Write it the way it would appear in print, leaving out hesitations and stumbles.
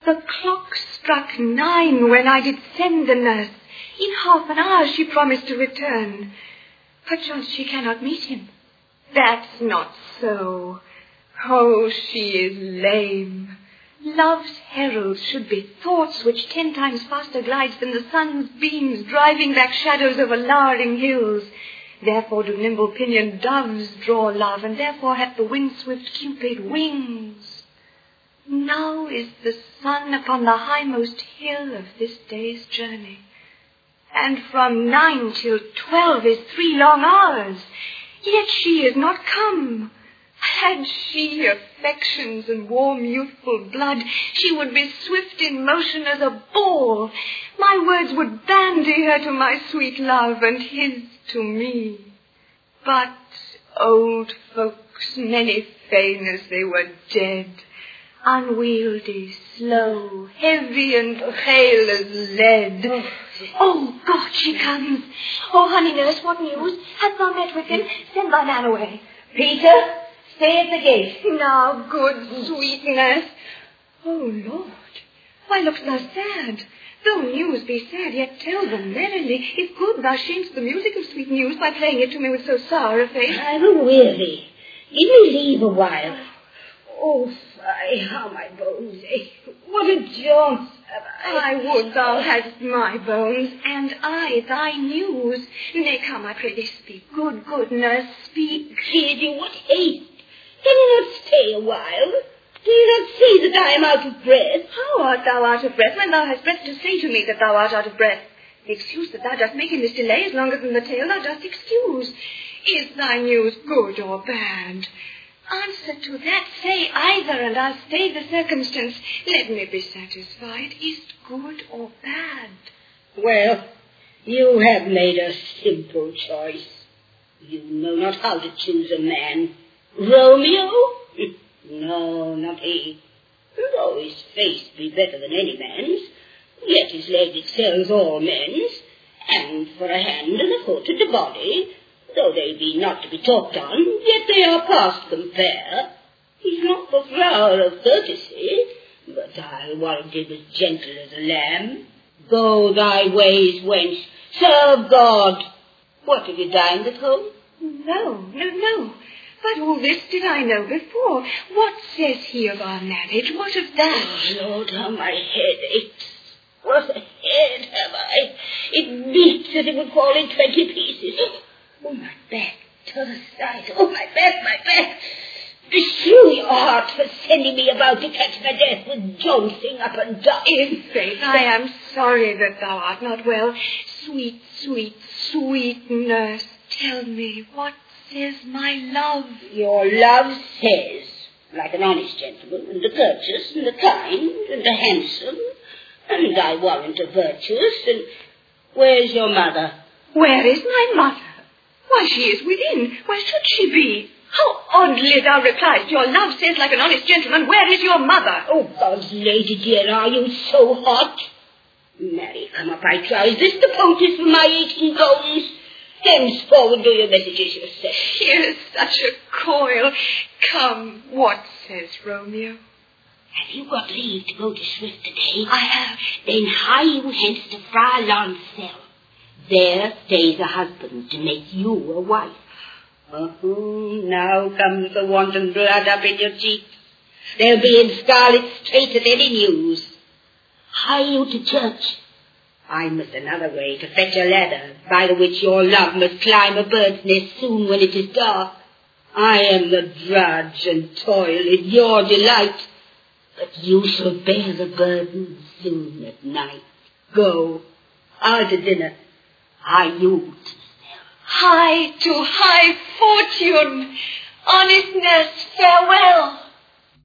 The clock struck 9 when I did send the nurse. In half an hour she promised to return. Perchance she cannot meet him. That's not so. Oh, she is lame. Love's heralds should be thoughts which 10 times faster glides than the sun's beams, driving back shadows over lowering hills. Therefore do nimble-pinioned doves draw love, and therefore hath the wind-swift Cupid wings. Now is the sun upon the highmost hill of this day's journey, and from 9 till 12 is 3 long hours, yet she is not come. Had she affections and warm youthful blood, she would be swift in motion as a ball. My words would bandy her to my sweet love, and his to me. But old folks, many fain as they were dead, unwieldy, slow, heavy and pale as lead. Oh, God, she comes. Oh, honey nurse, what news? Hast thou met with him? Send thy man away. Peter, stay at the gate. Now, good, sweet nurse. Oh, Lord, why look'st thou sad? Though news be sad, yet tell them merrily. If good, thou shamest the music of sweet news by playing it to me with so sour a face. I'm weary. Give me leave a while. Oh, fie, how my bones ache. What a jaunt have I. I would thou hadst my bones, and I thy news. Nay, come, I pray thee, speak. Good, good nurse, speak. Lady, what haste? Can you not stay a while? Do you not see that I am out of breath? How art thou out of breath when thou hast breath to say to me that thou art out of breath? The excuse that thou dost make in this delay is longer than the tale thou dost excuse. Is thy news good or bad? Answer to that, say either, and I'll stay the circumstance. Let me be satisfied. Is't good or bad? Well, you have made a simple choice. You know not how to choose a man. Romeo? No, not he. Though his face be better than any man's, yet his leg excels all men's, and for a hand and a foot and a body, though they be not to be talked on, yet they are past compare. He's not the flower of courtesy, but I'll warrant him as gentle as a lamb. Go thy ways, wench, serve God. What, have you dined at home? No. But all this did I know before. What says he of our marriage? What of that? Oh, Lord, how my head aches. What a head have I. It beats as it would fall in 20 pieces. Oh, my back, to the side. Oh, my back. Beshrew your heart for sending me about to catch my death with jouncing up and down. In faith, I am sorry that thou art not well. Sweet, sweet, sweet nurse, tell me, what says my love? Your love says, like an honest gentleman, and a courteous, and a kind, and a handsome, and I warrant a virtuous, and where's your mother? Where is my mother? Why, she is within. Where should she be? How oddly thou repliest. Your love says, like an honest gentleman, where is your mother? Oh, God's lady dear, are you so hot? Marry, come up, I trow. Is this the poultice for my aching bones? Henceforward do your messages yourself. Here's such a coil. Come, what says Romeo? Have you got leave to go to Swift today? I have. Then hie you hence to Fra Lancel. There stays a husband to make you a wife. Oh, now comes the wanton blood up in your cheeks. They'll be in scarlet straight at any news. Hie you to church. I must another way to fetch a ladder, by the which your love must climb a bird's nest soon when it is dark. I am the drudge and toil in your delight, but you shall bear the burden soon at night. Go, I'll to dinner. Hie you to High to high fortune, honest nurse, farewell.